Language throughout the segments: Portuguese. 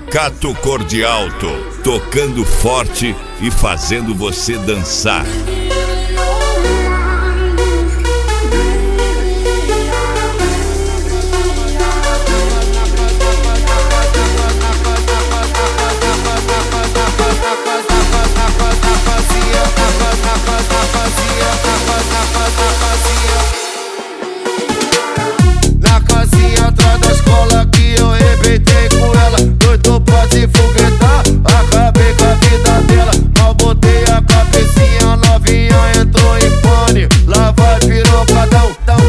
Pacato Cor de Alto, tocando forte e fazendo você dançar. Na casinha atrás da escola que eu arrebentei com ela. Doido pra se foguetar, acabei com a vida dela. Mal botei a cabecinha, novinha entrou em pane. Lá vai pirocadão, tão.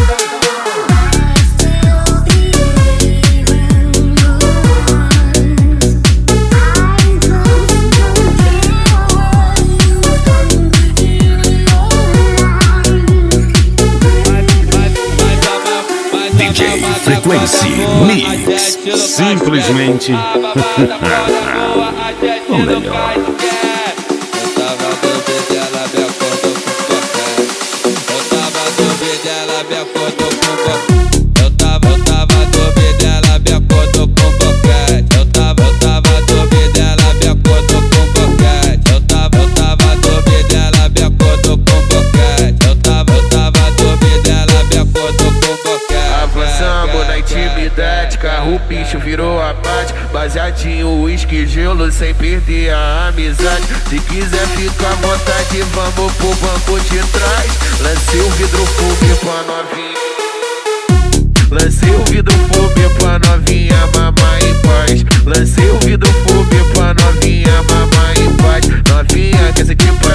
DJ Frequency Mix. Simplesmente o melhor. Avançamos na intimidade, carro o bicho virou abate. Baseadinho, uísque, gelo, sem perder a amizade. Se quiser ficar à vontade, vamos pro banco de trás. Lancei o vidro fumê pra novinha. Lancei o vidro fumê pra novinha, mamar em paz. Lancei o vidro fumê pra novinha, mamar em paz. Novinha, quer sentir paz?